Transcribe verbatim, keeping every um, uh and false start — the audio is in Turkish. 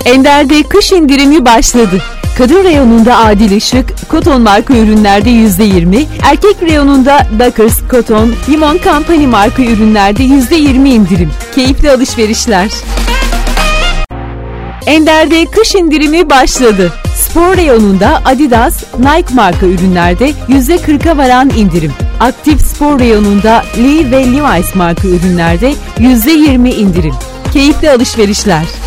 Ender'de kış indirimi başladı. Kadın reyonunda Adil Işık, Koton marka ürünlerde yüzde yirmi, erkek reyonunda Dockers, Koton, Limon Company marka ürünlerde yüzde yirmi indirim. Keyifli alışverişler. Ender'de kış indirimi başladı. Spor reyonunda Adidas, Nike marka ürünlerde yüzde kırka varan indirim. Aktif spor reyonunda Lee ve Levi's marka ürünlerde yüzde yirmi indirim. Keyifli alışverişler.